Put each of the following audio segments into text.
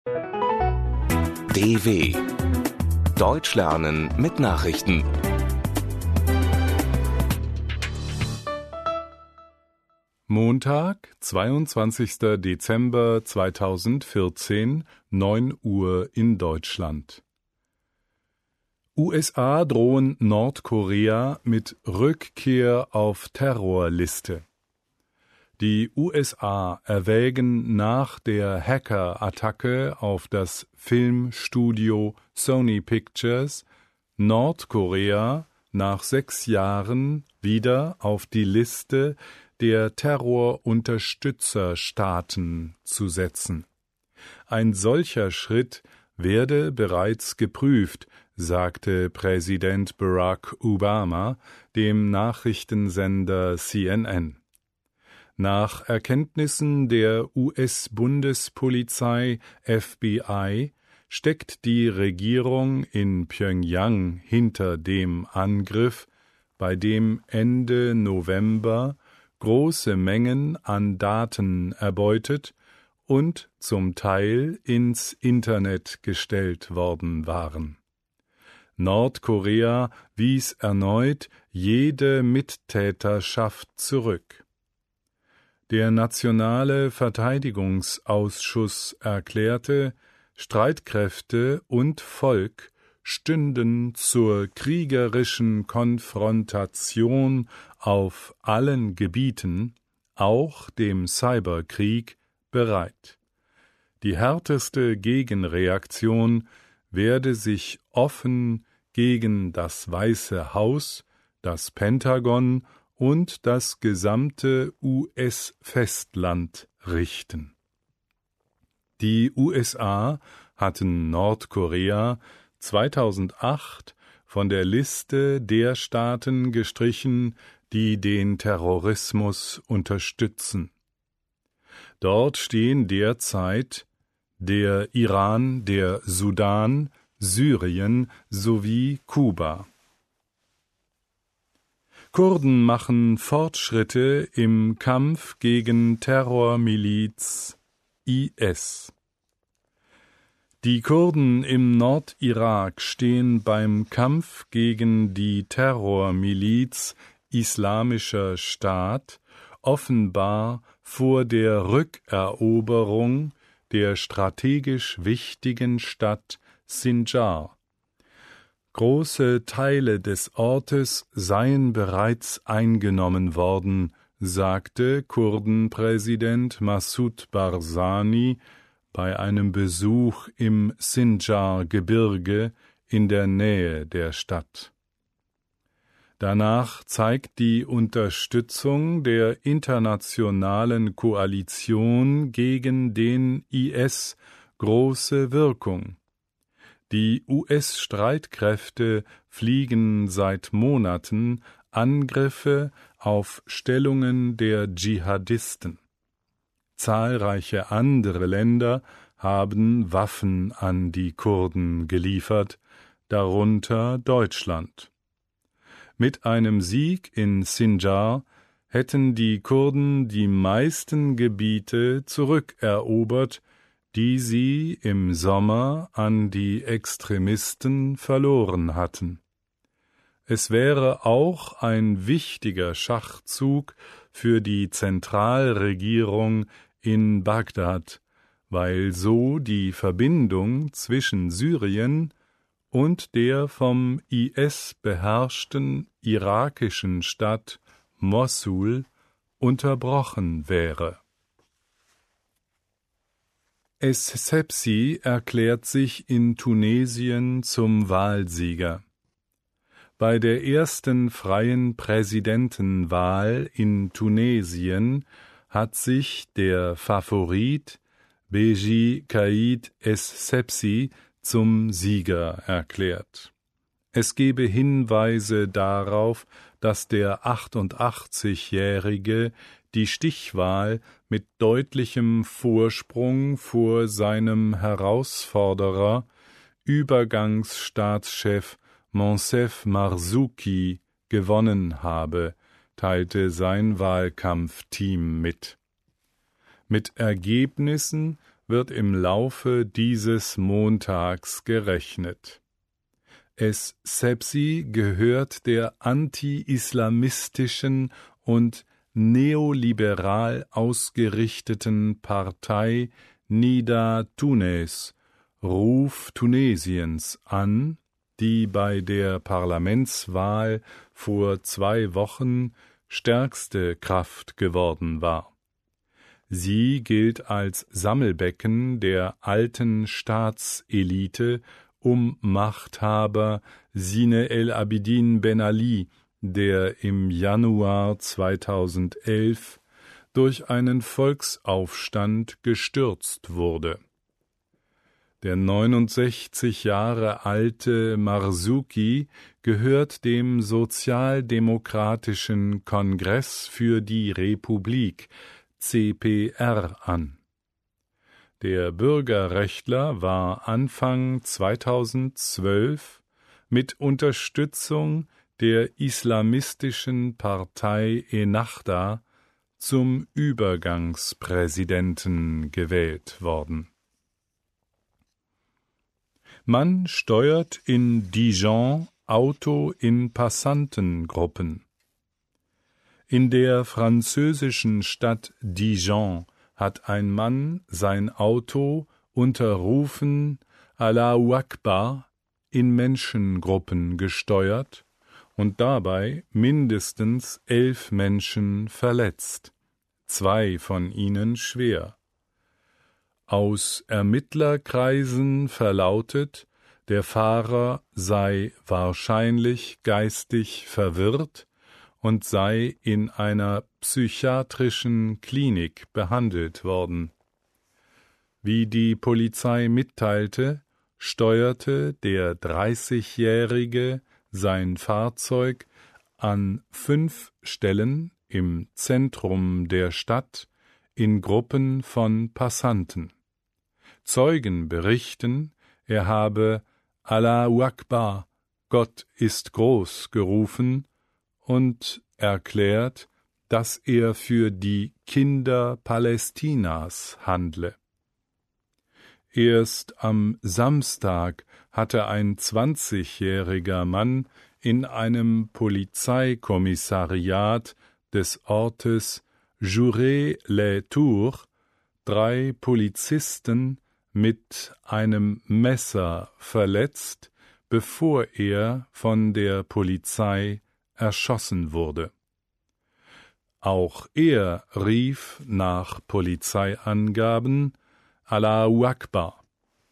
DW Deutsch lernen mit Nachrichten. Montag, 22. Dezember 2014, 9 Uhr in Deutschland. USA drohen Nordkorea mit Rückkehr auf Terrorliste. Die USA erwägen nach der Hacker-Attacke auf das Filmstudio Sony Pictures, Nordkorea nach 6 Jahren wieder auf die Liste der Terrorunterstützerstaaten zu setzen. Ein solcher Schritt werde bereits geprüft, sagte Präsident Barack Obama dem Nachrichtensender CNN. Nach Erkenntnissen der US-Bundespolizei FBI steckt die Regierung in Pjöngjang hinter dem Angriff, bei dem Ende November große Mengen an Daten erbeutet und zum Teil ins Internet gestellt worden waren. Nordkorea wies erneut jede Mittäterschaft zurück. Der Nationale Verteidigungsausschuss erklärte, Streitkräfte und Volk stünden zur kriegerischen Konfrontation auf allen Gebieten, auch dem Cyberkrieg, bereit. Die härteste Gegenreaktion werde sich offen gegen das Weiße Haus, das Pentagon und das gesamte US-Festland richten. Die USA hatten Nordkorea 2008 von der Liste der Staaten gestrichen, die den Terrorismus unterstützen. Dort stehen derzeit der Iran, der Sudan, Syrien sowie Kuba. Kurden machen Fortschritte im Kampf gegen Terrormiliz IS. Die Kurden im Nordirak stehen beim Kampf gegen die Terrormiliz Islamischer Staat offenbar vor der Rückeroberung der strategisch wichtigen Stadt Sinjar. Große Teile des Ortes seien bereits eingenommen worden, sagte Kurdenpräsident Massoud Barzani bei einem Besuch im Sinjar-Gebirge in der Nähe der Stadt. Danach zeigt die Unterstützung der internationalen Koalition gegen den IS große Wirkung. Die US-Streitkräfte fliegen seit Monaten Angriffe auf Stellungen der Dschihadisten. Zahlreiche andere Länder haben Waffen an die Kurden geliefert, darunter Deutschland. Mit einem Sieg in Sinjar hätten die Kurden die meisten Gebiete zurückerobert, die sie im Sommer an die Extremisten verloren hatten. Es wäre auch ein wichtiger Schachzug für die Zentralregierung in Bagdad, weil so die Verbindung zwischen Syrien und der vom IS beherrschten irakischen Stadt Mossul unterbrochen wäre. Es-Sepsi erklärt sich in Tunesien zum Wahlsieger. Bei der ersten freien Präsidentenwahl in Tunesien hat sich der Favorit Beji Caid Es-Sepsi zum Sieger erklärt. Es gebe Hinweise darauf, dass der 88-Jährige die Stichwahl mit deutlichem Vorsprung vor seinem Herausforderer, Übergangsstaatschef Moncef Marzouki, gewonnen habe, teilte sein Wahlkampfteam mit. Mit Ergebnissen wird im Laufe dieses Montags gerechnet. Es-Sebsi gehört der anti-islamistischen und neoliberal ausgerichteten Partei Nida Tunes, Ruf Tunesiens, an, die bei der Parlamentswahl vor 2 Wochen stärkste Kraft geworden war. Sie gilt als Sammelbecken der alten Staatselite um Machthaber Zine El Abidine Ben Ali, der im Januar 2011 durch einen Volksaufstand gestürzt wurde. Der 69 Jahre alte Marzouki gehört dem Sozialdemokratischen Kongress für die Republik, CPR, an. Der Bürgerrechtler war Anfang 2012 mit Unterstützung der islamistischen Partei Ennahda zum Übergangspräsidenten gewählt worden. Man steuert in Dijon Auto in Passantengruppen. In der französischen Stadt Dijon hat ein Mann sein Auto unter Rufen Allahu Akbar in Menschengruppen gesteuert und dabei mindestens 11 Menschen verletzt, 2 von ihnen schwer. Aus Ermittlerkreisen verlautet, der Fahrer sei wahrscheinlich geistig verwirrt und sei in einer psychiatrischen Klinik behandelt worden. Wie die Polizei mitteilte, steuerte der 30-Jährige sein Fahrzeug an 5 Stellen im Zentrum der Stadt in Gruppen von Passanten. Zeugen berichten, er habe Allahu Akbar, Gott ist groß, gerufen und erklärt, dass er für die Kinder Palästinas handle. Erst am Samstag hatte ein 20-jähriger Mann in einem Polizeikommissariat des Ortes Jouret-les-Tours 3 Polizisten mit einem Messer verletzt, bevor er von der Polizei erschossen wurde. Auch er rief nach Polizeiangaben Allahu Akbar.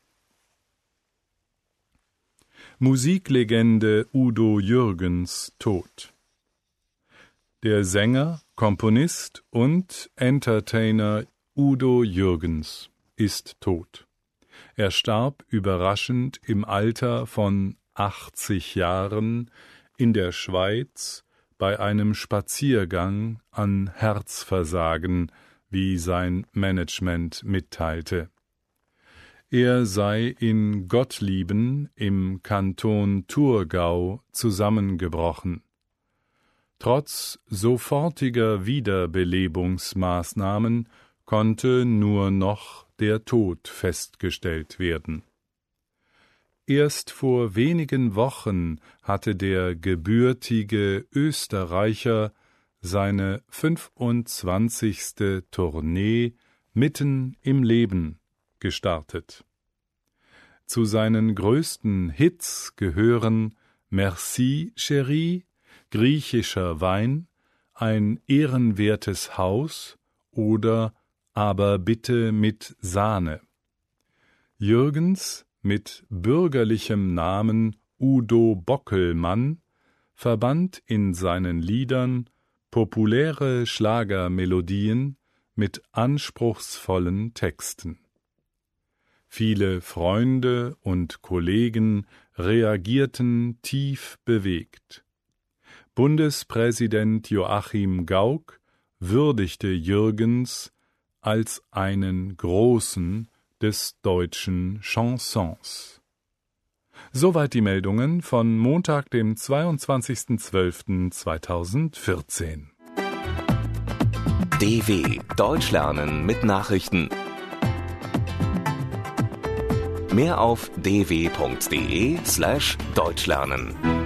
Musiklegende Udo Jürgens tot. Der Sänger, Komponist und Entertainer Udo Jürgens ist tot. Er starb überraschend im Alter von 80 Jahren in der Schweiz bei einem Spaziergang an Herzversagen, wie sein Management mitteilte. Er sei in Gottlieben im Kanton Thurgau zusammengebrochen. Trotz sofortiger Wiederbelebungsmaßnahmen konnte nur noch der Tod festgestellt werden. Erst vor wenigen Wochen hatte der gebürtige Österreicher seine 25. Tournee mitten im Leben gestartet. Zu seinen größten Hits gehören Merci, Chérie, Griechischer Wein, Ein ehrenwertes Haus oder Aber bitte mit Sahne. Jürgens, mit bürgerlichem Namen Udo Bockelmann, verband in seinen Liedern populäre Schlagermelodien mit anspruchsvollen Texten. Viele Freunde und Kollegen reagierten tief bewegt. Bundespräsident Joachim Gauck würdigte Jürgens als einen Großen des deutschen Chansons. Soweit die Meldungen von Montag, dem 22.12.2014. DW Deutsch lernen mit Nachrichten. Mehr auf dw.de/deutschlernen.